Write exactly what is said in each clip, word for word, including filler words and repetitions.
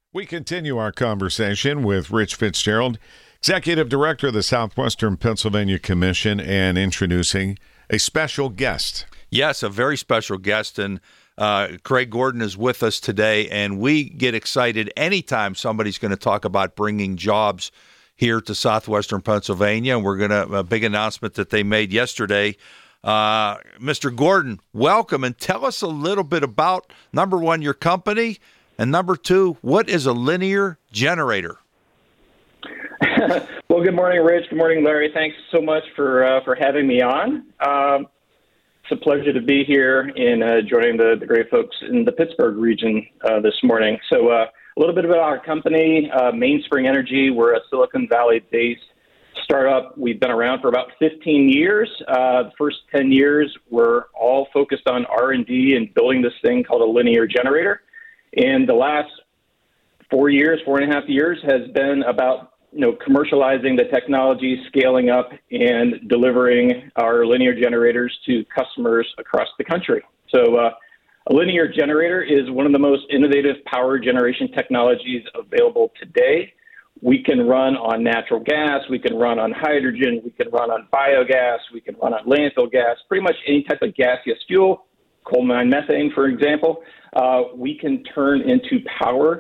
We continue our conversation with Rich Fitzgerald, Executive Director of the Southwestern Pennsylvania Commission, and introducing a special guest. Yes, a very special guest, and uh, Craig Gordon is with us today, and we get excited anytime somebody's going to talk about bringing jobs here to Southwestern Pennsylvania, and we're going to, a big announcement that they made yesterday. Uh, Mister Gordon, welcome, and tell us a little bit about, number one, your company, and number two, what is a linear generator? Well, good morning, Rich. Good morning, Larry. Thanks so much for uh, for having me on. Um, it's a pleasure to be here and uh, joining the, the great folks in the Pittsburgh region uh, this morning. So uh, a little bit about our company, uh, Mainspring Energy. We're a Silicon Valley-based startup. We've been around for about fifteen years. Uh, the first ten years, we're all focused on R and D and building this thing called a linear generator. And the last four years, four and a half years, has been about you know commercializing the technology, scaling up, and delivering our linear generators to customers across the country. So uh, a linear generator is one of the most innovative power generation technologies available today. We can run on natural gas, we can run on hydrogen, we can run on biogas, we can run on landfill gas, pretty much any type of gaseous fuel, coal mine methane, for example. Uh, we can turn into power,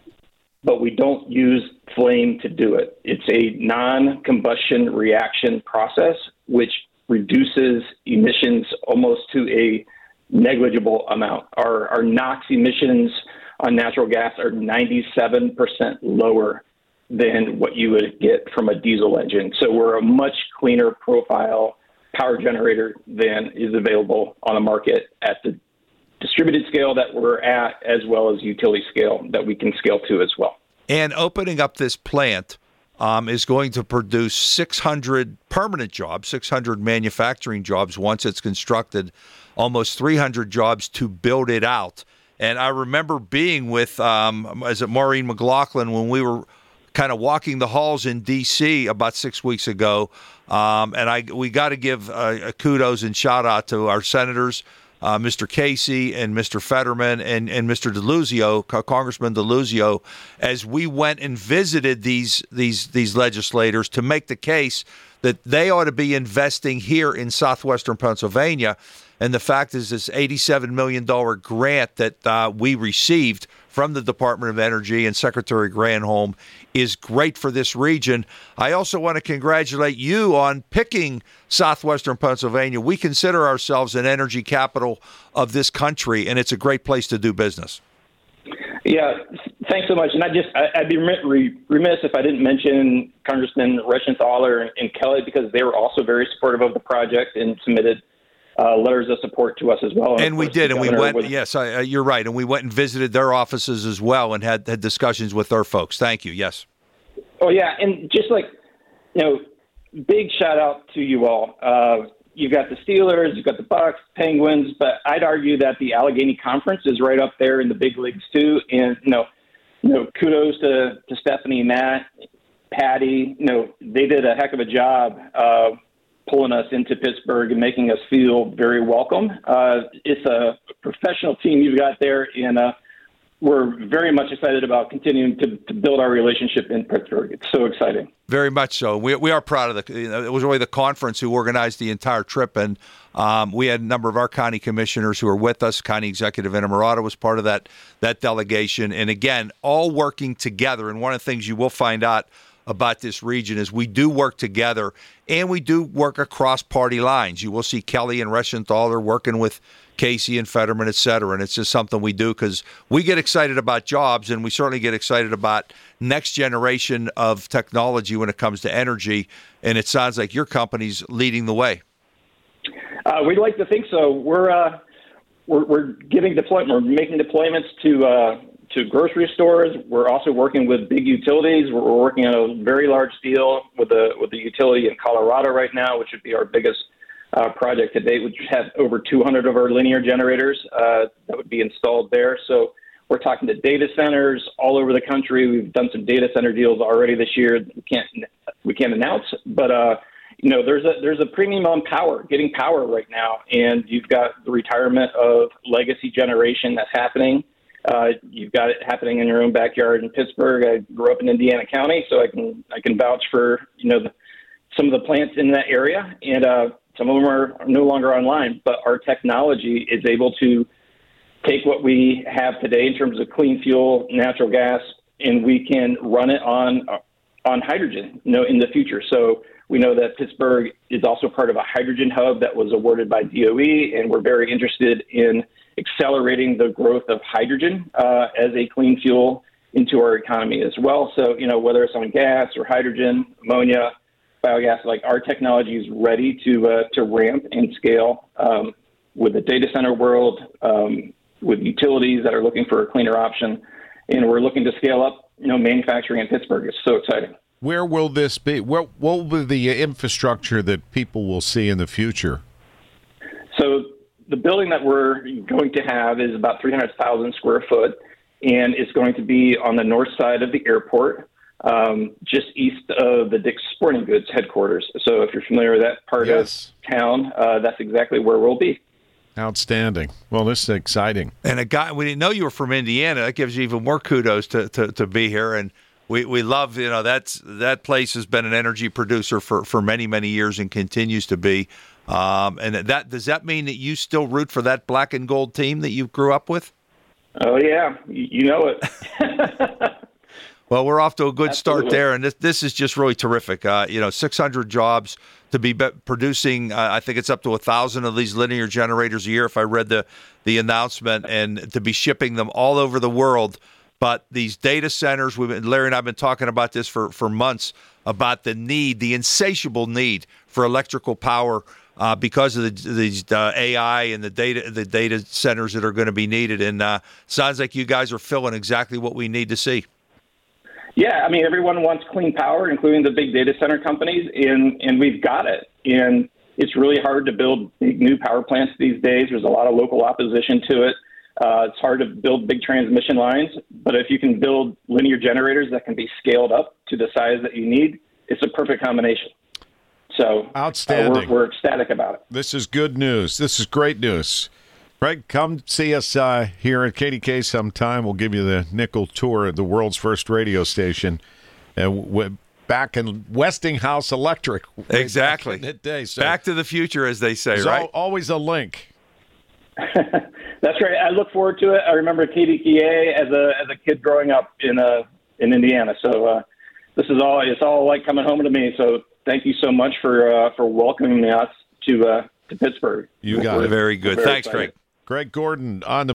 but we don't use flame to do it. It's a non-combustion reaction process, which reduces emissions almost to a negligible amount. Our, our NOx emissions on natural gas are ninety-seven percent lower than what you would get from a diesel engine. So we're a much cleaner profile power generator than is available on the market at the distributed scale that we're at, as well as utility scale that we can scale to as well. And opening up this plant um, is going to produce six hundred permanent jobs, six hundred manufacturing jobs once it's constructed, almost three hundred jobs to build it out. And I remember being with, um, as it Maureen McLaughlin, when we were kind of walking the halls in D C about six weeks ago, um, and I we got to give uh, kudos and shout out to our senators, Uh, Mister Casey and Mister Fetterman and, and Mister DeLuzio, Congressman DeLuzio, as we went and visited these these these legislators to make the case that they ought to be investing here in Southwestern Pennsylvania. And the fact is, this eighty-seven million dollars grant that uh, we received from the Department of Energy and Secretary Granholm is great for this region. I also want to congratulate you on picking Southwestern Pennsylvania. We consider ourselves an energy capital of this country, and it's a great place to do business. Yeah, thanks so much. And I just, I'd be remiss if I didn't mention Congressman Reschenthaler and Kelly, because they were also very supportive of the project and submitted Uh, letters of support to us as well. And, and we did, and we went, was, yes, I, uh, you're right, and we went and visited their offices as well and had, had discussions with their folks. Thank you, yes. Oh, yeah, and just like, you know, big shout out to you all. Uh, you've got the Steelers, you've got the Bucks, Penguins, but I'd argue that the Allegheny Conference is right up there in the big leagues too, and, you know, you know kudos to, to Stephanie, Matt, Patty. You know, they did a heck of a job uh pulling us into Pittsburgh and making us feel very welcome. Uh, it's a professional team you've got there, and uh, we're very much excited about continuing to, to build our relationship in Pittsburgh. It's so exciting. Very much so. We we are proud of the. You know, it was really the conference who organized the entire trip, and um, we had a number of our county commissioners who were with us. County Executive Innamorato was part of that that delegation, and again, all working together. And one of the things you will find out about this region is we do work together, and we do work across party lines. You will see Kelly and Reschenthaler working with Casey and Fetterman, et cetera, and it's just something we do because we get excited about jobs, and we certainly get excited about next generation of technology when it comes to energy, and it sounds like your company's leading the way. Uh, we'd like to think so. We're uh, we're, we're giving deployment. We're making deployments to uh, to grocery stores. We're also working with big utilities. We're working on a very large deal with the with the utility in Colorado right now, which would be our biggest uh, project to date, which has over two hundred of our linear generators uh, that would be installed there. So we're talking to data centers all over the country. We've done some data center deals already this year. We can't we can't announce, but uh, you know, there's a there's a premium on power, getting power right now, and you've got the retirement of legacy generation that's happening. Uh, you've got it happening in your own backyard in Pittsburgh. I grew up in Indiana County, so I can I can vouch for you know the, some of the plants in that area, and uh, some of them are no longer online. But our technology is able to take what we have today in terms of clean fuel, natural gas, and we can run it on on hydrogen, you know, in the future. So we know that Pittsburgh is also part of a hydrogen hub that was awarded by D O E, and we're very interested in accelerating the growth of hydrogen uh, as a clean fuel into our economy as well. So, you know, whether it's on gas or hydrogen, ammonia, biogas, like our technology is ready to uh, to ramp and scale um, with the data center world, um, with utilities that are looking for a cleaner option, and we're looking to scale up, you know, manufacturing in Pittsburgh. It's so exciting. Where will this be? Where, what will be the infrastructure that people will see in the future? So the building that we're going to have is about three hundred thousand square foot, and it's going to be on the north side of the airport, um, just east of the Dick's Sporting Goods headquarters. So if you're familiar with that part yes. of town, uh, that's exactly where we'll be. Outstanding. Well, this is exciting. And a guy, we didn't know you were from Indiana. That gives you even more kudos to, to, to be here. And we, we love, you know, that's that place has been an energy producer for, for many, many years and continues to be. Um, and that does that mean that you still root for that black and gold team that you grew up with? Oh, yeah. You know it. Well, we're off to a good Absolutely. start there, and this this is just really terrific. Uh, you know, six hundred jobs to be producing. Uh, I think it's up to a thousand of these linear generators a year, if I read the the announcement, and to be shipping them all over the world. But these data centers, we've been, Larry and I've been talking about this for for months about the need, the insatiable need for electrical power uh, because of the, these uh, A I and the data the data centers that are going to be needed. And uh, sounds like you guys are filling exactly what we need to see. Yeah, I mean, everyone wants clean power, including the big data center companies, and, and we've got it. And it's really hard to build big new power plants these days. There's a lot of local opposition to it. Uh, it's hard to build big transmission lines, but if you can build linear generators that can be scaled up to the size that you need, it's a perfect combination. So outstanding. Uh, we're, we're ecstatic about it. This is good news. This is great news. Greg, come see us uh, here at K D K sometime. We'll give you the nickel tour at the world's first radio station. Uh, we're back in Westinghouse Electric. Exactly. Back, in that day, so back to the future, as they say, there's right? Al- always a link. That's right. I look forward to it. I remember K D K A as a as a kid growing up in uh, in Indiana. So uh, this is all it's all like coming home to me. So thank you so much for uh, for welcoming us to uh, to Pittsburgh. You got We're, it. Very good. Thanks, excited. Greg. Greg Gordon on the